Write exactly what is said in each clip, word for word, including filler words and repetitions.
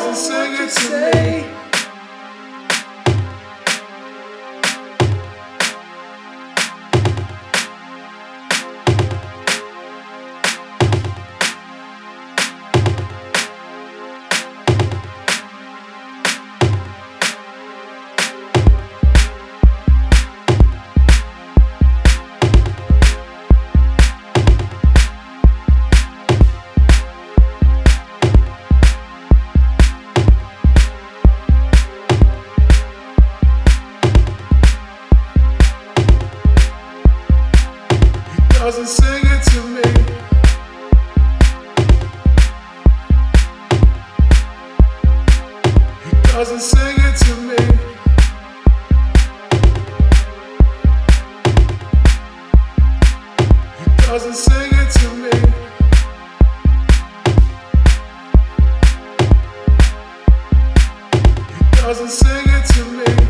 doesn't sing it to me. Doesn't sing it to me. He doesn't sing it to me. He doesn't sing it to me. He doesn't sing it to me.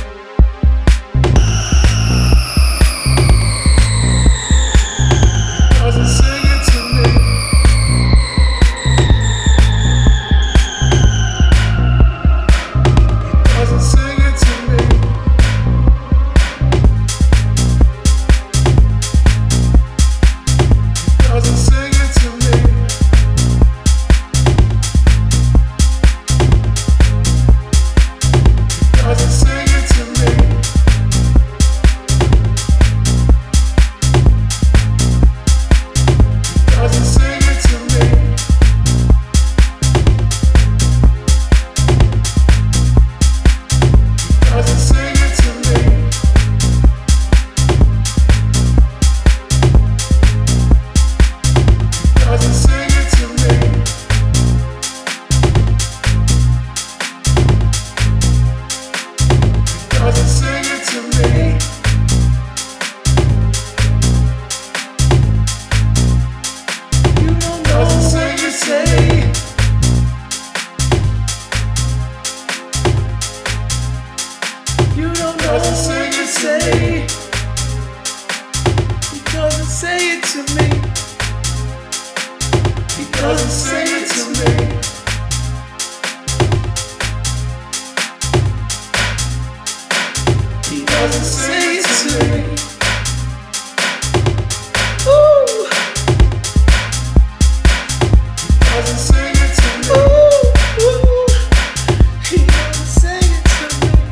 Doesn't sing it say. He doesn't say it to me. He doesn't say it to me. He doesn't say it to me. Ooh. He doesn't sing it to me. Ooh, ooh. He doesn't say it to me.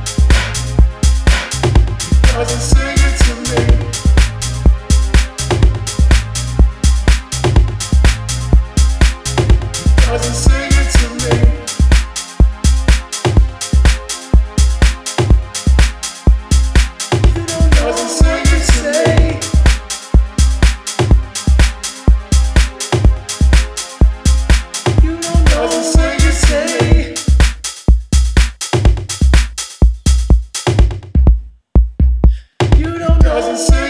Doesn't sing it to me. Doesn't sing it to me. You don't know doesn't sing it to me. You don't know doesn't sing it to me. You don't know. Doesn't sing